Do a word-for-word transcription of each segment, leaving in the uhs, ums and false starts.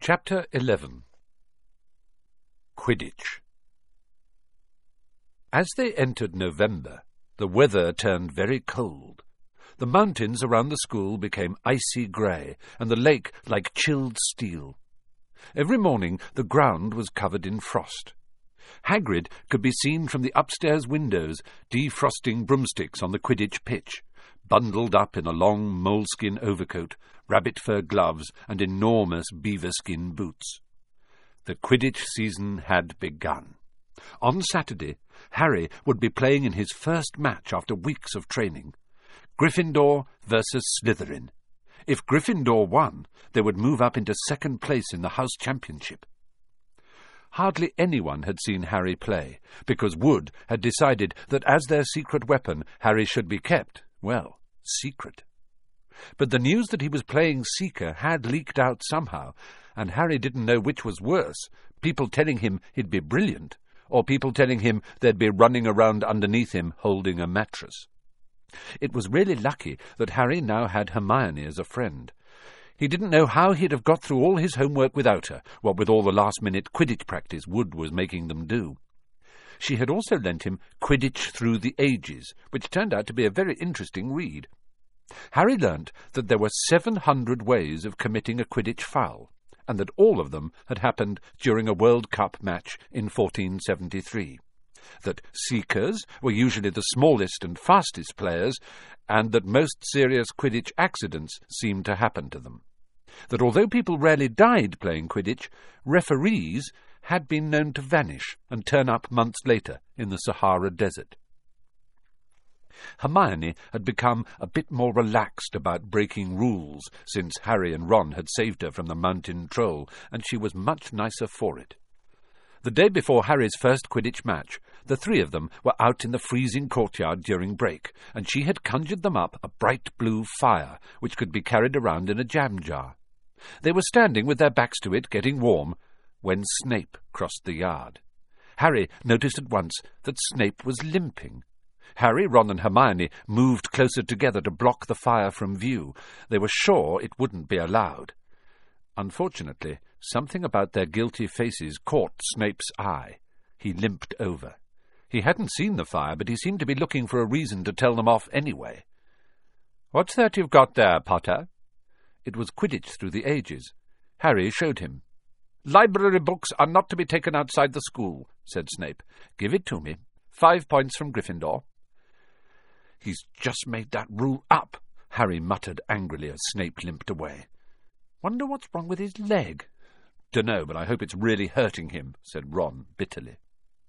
Chapter eleven. Quidditch. As they entered November, the weather turned very cold. The mountains around the school became icy grey, and the lake like chilled steel. Every morning the ground was covered in frost. Hagrid could be seen from the upstairs windows defrosting broomsticks on the Quidditch pitch, bundled up in a long moleskin overcoat, rabbit-fur gloves, and enormous beaver-skin boots. The Quidditch season had begun. On Saturday, Harry would be playing in his first match after weeks of training. Gryffindor versus Slytherin. If Gryffindor won, they would move up into second place in the House Championship. Hardly anyone had seen Harry play, because Wood had decided that as their secret weapon, Harry should be kept, well, secret. But the news that he was playing Seeker had leaked out somehow, and Harry didn't know which was worse, people telling him he'd be brilliant, or people telling him they'd be running around underneath him holding a mattress. It was really lucky that Harry now had Hermione as a friend. He didn't know how he'd have got through all his homework without her, what with all the last-minute Quidditch practice Wood was making them do. She had also lent him Quidditch Through the Ages, which turned out to be a very interesting read. Harry learnt that there were seven hundred ways of committing a Quidditch foul, and that all of them had happened during a World Cup match in fourteen seventy-three. That Seekers were usually the smallest and fastest players, and that most serious Quidditch accidents seemed to happen to them. That although people rarely died playing Quidditch, referees had been known to vanish and turn up months later in the Sahara Desert. Hermione had become a bit more relaxed about breaking rules since Harry and Ron had saved her from the mountain troll, and she was much nicer for it. The day before Harry's first Quidditch match, the three of them were out in the freezing courtyard during break, and she had conjured them up a bright blue fire, which could be carried around in a jam jar. They were standing with their backs to it, getting warm, when Snape crossed the yard. Harry noticed at once that Snape was limping. Harry, Ron and Hermione moved closer together to block the fire from view. They were sure it wouldn't be allowed. Unfortunately, something about their guilty faces caught Snape's eye. He limped over. He hadn't seen the fire, but he seemed to be looking for a reason to tell them off anyway. "What's that you've got there, Potter?" It was Quidditch Through the Ages. Harry showed him. "Library books are not to be taken outside the school," said Snape. "Give it to me. Five points from Gryffindor." "He's just made that rule up," Harry muttered angrily as Snape limped away. "Wonder what's wrong with his leg." "Dunno, but I hope it's really hurting him," said Ron bitterly.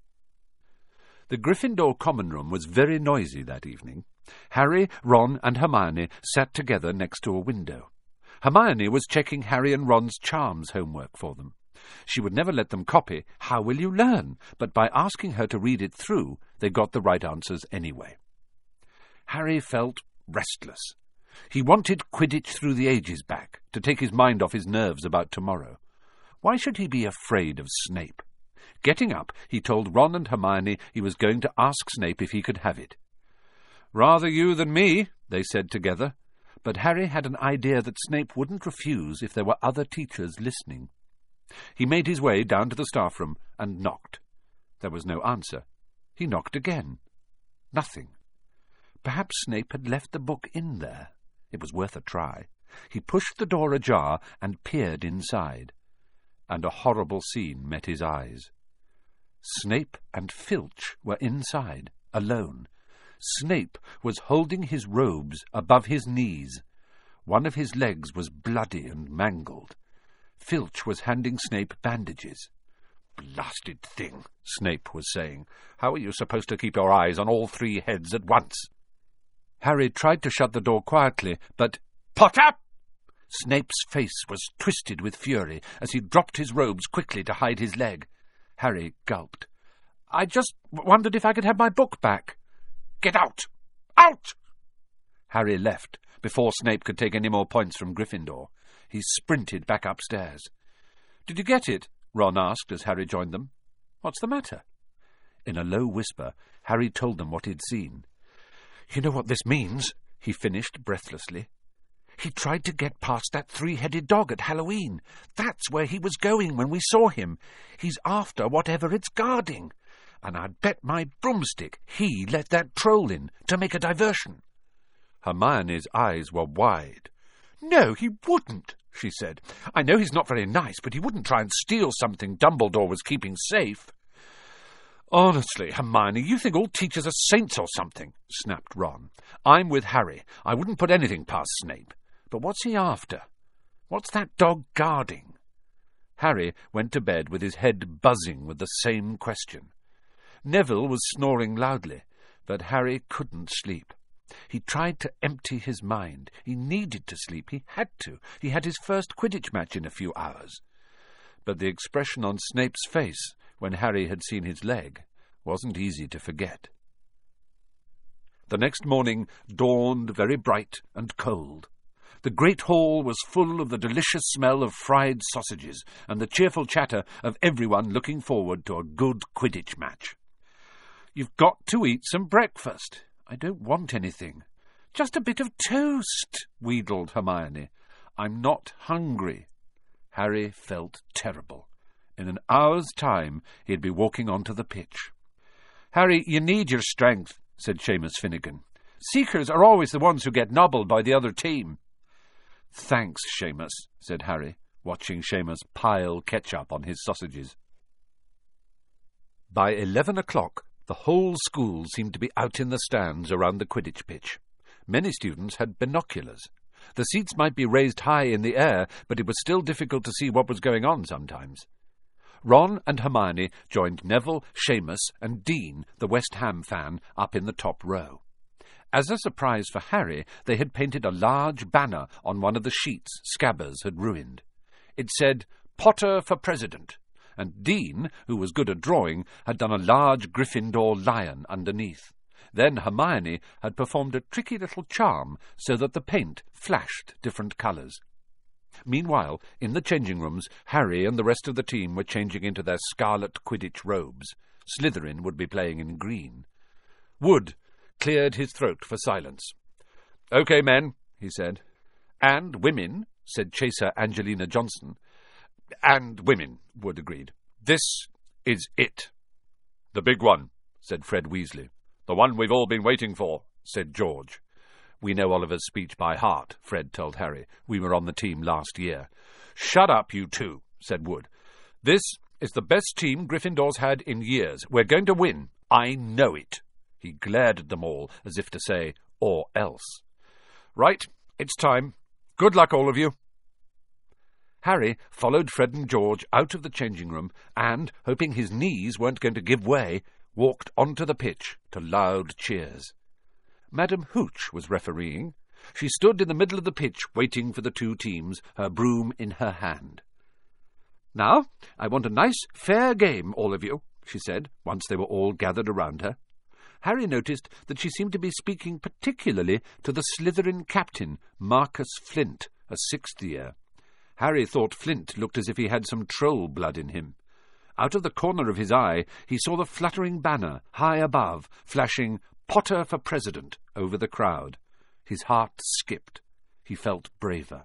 The Gryffindor common room was very noisy that evening. Harry, Ron and Hermione sat together next to a window. Hermione was checking Harry and Ron's charms homework for them. She would never let them copy "How will you learn?" but by asking her to read it through, they got the right answers anyway. Harry felt restless. He wanted Quidditch Through the Ages back, to take his mind off his nerves about tomorrow. Why should he be afraid of Snape? Getting up, he told Ron and Hermione he was going to ask Snape if he could have it. "Rather you than me," they said together, but Harry had an idea that Snape wouldn't refuse if there were other teachers listening. He made his way down to the staff room and knocked. There was no answer. He knocked again. Nothing. Perhaps Snape had left the book in there. It was worth a try. He pushed the door ajar and peered inside. And a horrible scene met his eyes. Snape and Filch were inside, alone. Snape was holding his robes above his knees. One of his legs was bloody and mangled. Filch was handing Snape bandages. "Blasted thing," Snape was saying. "How are you supposed to keep your eyes on all three heads at once?" Harry tried to shut the door quietly, but "Potter!" Snape's face was twisted with fury as he dropped his robes quickly to hide his leg. Harry gulped. "I just wondered if I could have my book back." "Get out! Out!" Harry left before Snape could take any more points from Gryffindor. He sprinted back upstairs. "Did you get it?" Ron asked as Harry joined them. "What's the matter?" In a low whisper, Harry told them what he'd seen. "You know what this means," he finished breathlessly. He tried to get past that three-headed dog at Halloween. That's where he was going when we saw him. He's after whatever it's guarding. And I'd bet my broomstick he let that troll in to make a diversion." Hermione's eyes were wide. "No, he wouldn't," she said. "I know he's not very nice, but he wouldn't try and steal something Dumbledore was keeping safe." "Honestly, Hermione, you think all teachers are saints or something," snapped Ron. "I'm with Harry. I wouldn't put anything past Snape. But what's he after? What's that dog guarding?" Harry went to bed with his head buzzing with the same question. Neville was snoring loudly, but Harry couldn't sleep. He tried to empty his mind. He needed to sleep. He had to. He had his first Quidditch match in a few hours. But the expression on Snape's face when Harry had seen his leg wasn't easy to forget. The next morning dawned very bright and cold. The great hall was full of the delicious smell of fried sausages and the cheerful chatter of everyone looking forward to a good Quidditch match. "You've got to eat some breakfast." "I don't want anything." "Just a bit of toast," wheedled Hermione. "I'm not hungry." Harry felt terrible. In an hour's time he'd be walking onto the pitch. "Harry, you need your strength," said Seamus Finnegan. "Seekers are always the ones who get nobbled by the other team." "Thanks, Seamus," said Harry, watching Seamus pile ketchup on his sausages. By eleven o'clock, the whole school seemed to be out in the stands around the Quidditch pitch. Many students had binoculars. The seats might be raised high in the air, but it was still difficult to see what was going on sometimes. Ron and Hermione joined Neville, Seamus, and Dean, the West Ham fan, up in the top row. As a surprise for Harry, they had painted a large banner on one of the sheets Scabbers had ruined. It said, "Potter for President," and Dean, who was good at drawing, had done a large Gryffindor lion underneath. Then Hermione had performed a tricky little charm so that the paint flashed different colours. Meanwhile, in the changing rooms, Harry and the rest of the team were changing into their scarlet Quidditch robes. Slytherin would be playing in green. Wood cleared his throat for silence. "OK, men," he said. "And women," said Chaser Angelina Johnson. "And women," Wood agreed. "This is it." "The big one," said Fred Weasley. "The one we've all been waiting for," said George. "We know Oliver's speech by heart," Fred told Harry. "We were on the team last year." "Shut up, you two," said Wood. "This is the best team Gryffindor's had in years. We're going to win. I know it." He glared at them all, as if to say, "or else." "Right, it's time. Good luck, all of you." Harry followed Fred and George out of the changing room and, hoping his knees weren't going to give way, walked onto the pitch to loud cheers. Madam Hooch was refereeing. She stood in the middle of the pitch waiting for the two teams, her broom in her hand. "Now, I want a nice, fair game, all of you," she said, once they were all gathered around her. Harry noticed that she seemed to be speaking particularly to the Slytherin captain, Marcus Flint, a sixth year. Harry thought Flint looked as if he had some troll blood in him. Out of the corner of his eye he saw the fluttering banner, high above, flashing "Potter for President" over the crowd. His heart skipped. He felt braver.